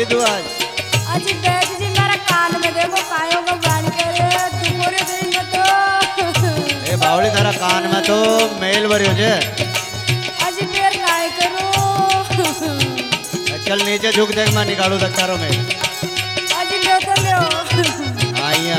तू आज? अजी बैठ जी मेरा कान में देखो कायों को बांध के तू पूरे दिन में तो ए बावड़ी थारा कान में तो मेल भरी हो जे। अजी फिर काय करूं? चल नीचे झुक देख मैं निकालू दक्षारों में। अजी ले तो ले आइया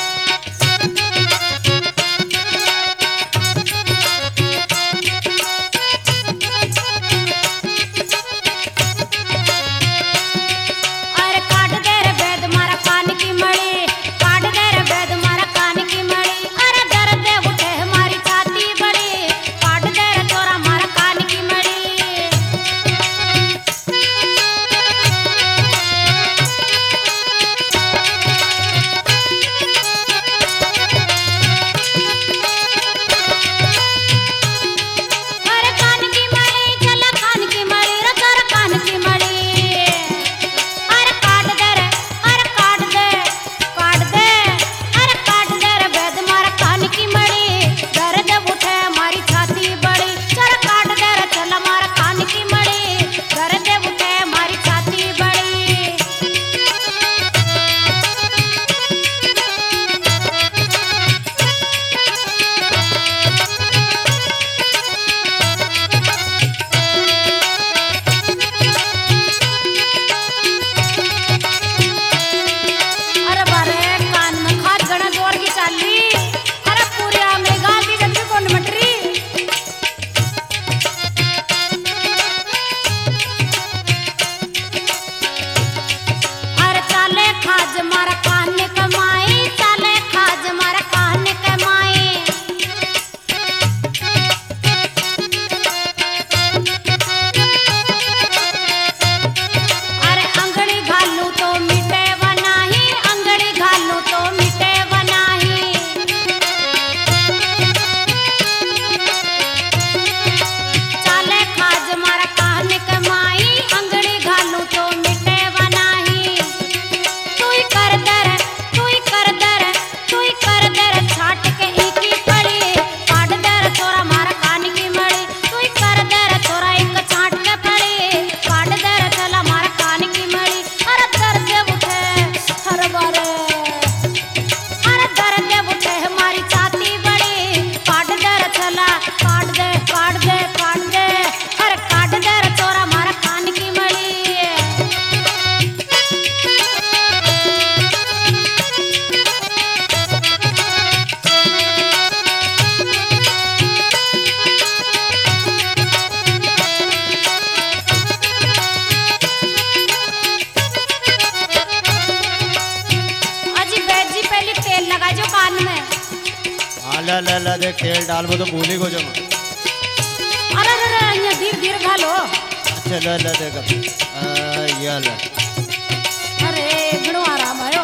ला देख तेल डाल वो तो भूली को जमा। अरे अरे ये धीरे धीरे घालो। अच्छा ला देख ये ला। अरे घणो आराम आयो।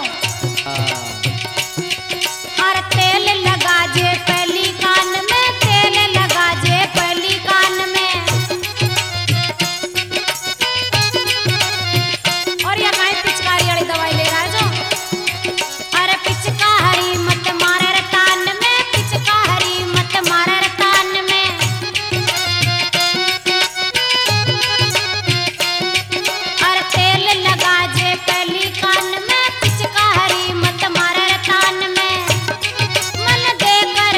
अरे तेल लगा जे पहली कान में, तेल लगा जे पहली कान में। और ये काहे पिचकारी वाली दवाई ले रहा है जो? अरे पिचकारी मत मारे रे कान में, पिचकारी मत मारे रे कान में। अरे तेल लगा जे पहली कान में, पिचकारी मत मारे रे कान में। मन देकर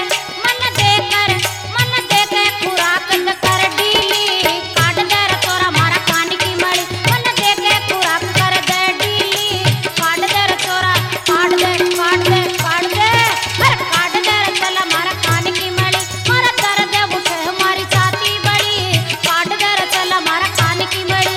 खुराक कर ढीली, काट दे रे तोरा मारा कान की मड़ी। मन देके खुराक कर दे ढीली, काट दे रे तोरा, काट दे अरे काट दे रे चला मारा कान की मड़ी। मारा दर्द उठे हमारी छाती बड़ी, काट दे रे चला मारा कान की मड़ी।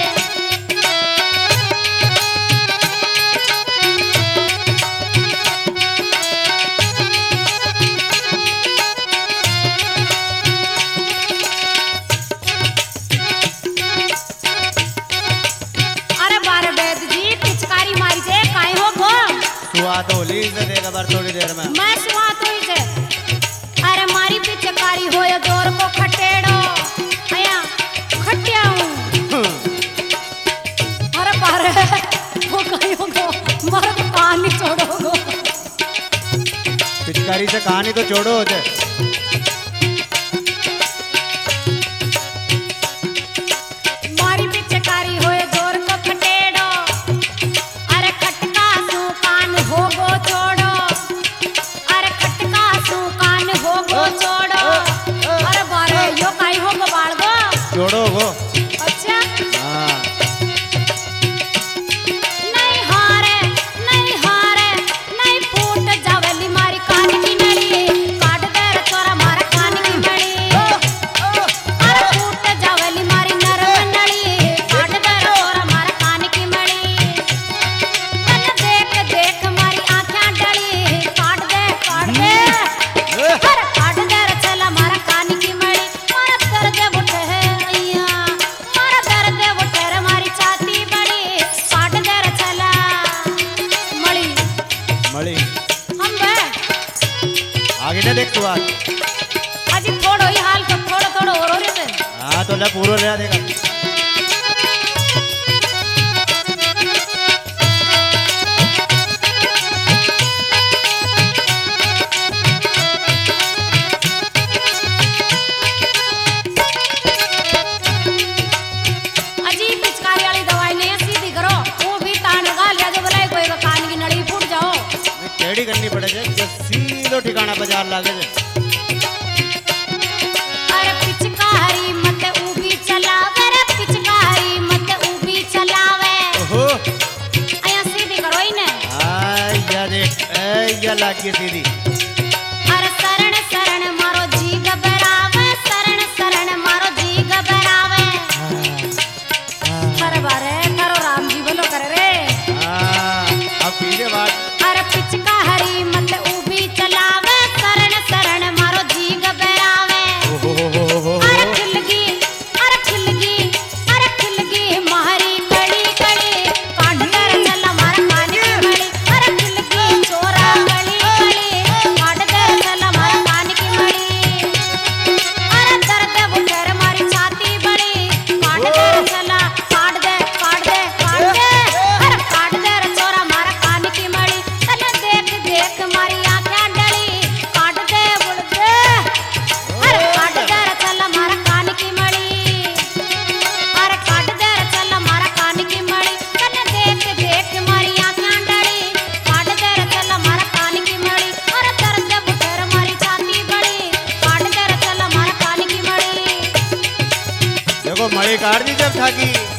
अरे बारे बैद जी पिचकारी मारी जे काहे हो गो? सुहा तो होली से देगा बार थोड़ी देर में। मैं सुहा तो ही से। अरे मारी पिचकारी होयो जोर को खटेड़ो, आया खटिया हूँ। अरे बारे वो काहे हो गो? मारा तो कहानी छोड़ो गो। पिचकारी से कहानी तो छोड़ो होते। मारी पिचकारी होए जोर को खटेड़ो, आगे ना देख तू आज। अजी थोड़ो ही हाल तो थोड़ो थोड़ो और रे से हाँ तो ले पूरा ले देगा। अजी पिचकारी वाली दवाई नहीं है, सीधी करो वो भी तान लगा लिया जो भलाई कोई का कान की नली फूट जाओ। टेढ़ी करनी पड़ेगी जो सीधो ठिकाना बाजार लागे जे। अरे पिचकारी मत ऊभी चलावे रे पिचकारी मत ऊभी चलावे। ओहो आया सीधी करो ही ने। या देख या लागी सीधी। अरे शरण शरण मारो जी घबरावे, शरण शरण मारो जी घबरावे। अरे बारे करो राम जी बोलो करे रे। अब पीछे बात। अरे पिचकारी मत ऊभी चलावे, शरण शरण मारो जी घबरावे। अरे खिलगी अरे खिलगी अरे खिलगी मारी कड़ी कड़ी काट कर चला मारा कान की मड़ी। अरे खिलगी चोरा कड़ी कड़ी काट कर चला मारा कान की मड़ी। अरे दर्द वो कर मारी छाती बड़ी काट कर चला काट दे काट दे काट दे। अरे काट दे रे चोरा मारा कान की मड़ी। तने देख देख मारी आंखें डली काट दे बुड़ दे। अरे काट दे रे चला मारा कान की मड़ी। अरे काट दे रे चला मारा कान की मड़ी। तने देख देख मारी आंखें डली काट दे रे चला मारा कान की मड़ी। अरे दर्द बुटेर मारी छाती बड़ी काट दे रे चला मारा कान की मड़ी। देखो मड़ी काट दी जब ठाकी।